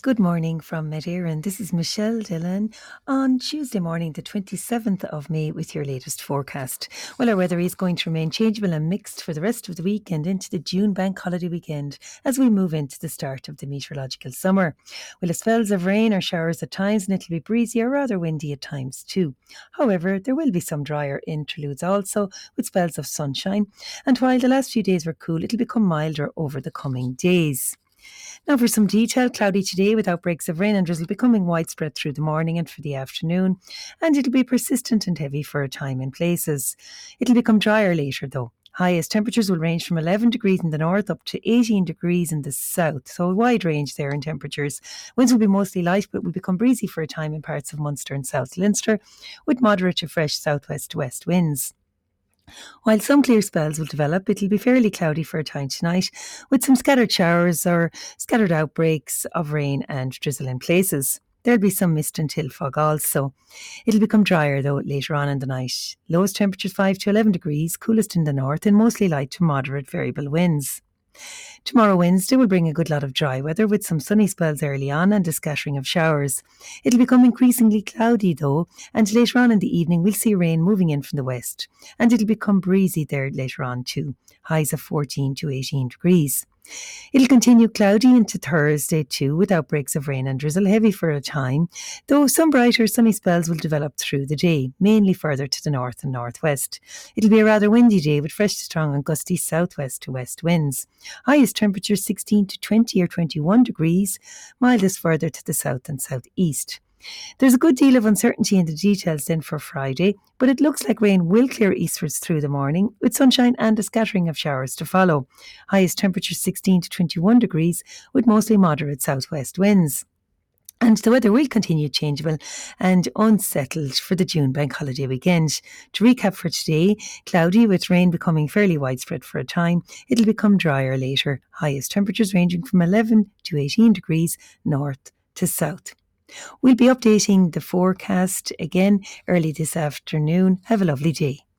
Good morning from Medeirin. This is Michelle Dillon on Tuesday morning, the 27th of May, with your latest forecast. Well, our weather is going to remain changeable and mixed for the rest of the week and into the June bank holiday weekend as we move into the start of the meteorological summer. We'll have spells of rain or showers at times, and it'll be breezy or rather windy at times too. However, there will be some drier interludes also, with spells of sunshine. And while the last few days were cool, it'll become milder over the coming days. Now for some detail, cloudy today with outbreaks of rain and drizzle becoming widespread through the morning and for the afternoon, and it'll be persistent and heavy for a time in places. It'll become drier later though. Highest temperatures will range from 11 degrees in the north up to 18 degrees in the south, so a wide range there in temperatures. Winds will be mostly light but will become breezy for a time in parts of Munster and South Leinster, with moderate to fresh southwest to west winds. While some clear spells will develop, it'll be fairly cloudy for a time tonight, with some scattered showers or scattered outbreaks of rain and drizzle in places. There'll be some mist and hill fog also. It'll become drier though later on in the night. Lowest temperatures 5 to 11 degrees, coolest in the north and mostly light to moderate variable winds. Tomorrow, Wednesday, will bring a good lot of dry weather with some sunny spells early on and a scattering of showers. It'll become increasingly cloudy though, and later on in the evening we'll see rain moving in from the west. And it'll become breezy there later on too, highs of 14 to 18 degrees. It'll continue cloudy into Thursday too, with outbreaks of rain and drizzle heavy for a time, though some brighter sunny spells will develop through the day, mainly further to the north and northwest. It'll be a rather windy day with fresh to strong and gusty southwest to west winds. Highest temperatures 16 to 20 or 21 degrees, mildest further to the south and southeast. There's a good deal of uncertainty in the details then for Friday, but it looks like rain will clear eastwards through the morning, with sunshine and a scattering of showers to follow. Highest temperatures 16 to 21 degrees, with mostly moderate southwest winds. And the weather will continue changeable and unsettled for the June bank holiday weekend. To recap for today, cloudy with rain becoming fairly widespread for a time. It'll become drier later. Highest temperatures ranging from 11 to 18 degrees north to south. We'll be updating the forecast again early this afternoon. Have a lovely day.